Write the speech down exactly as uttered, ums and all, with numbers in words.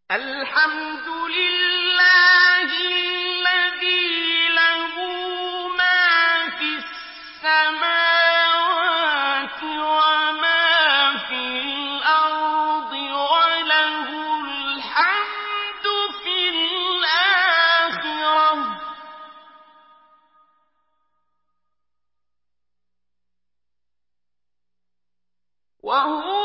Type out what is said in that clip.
الحمد لله الذي له ما في السماوات وما في الأرض وله الحمد في الآخرة وهو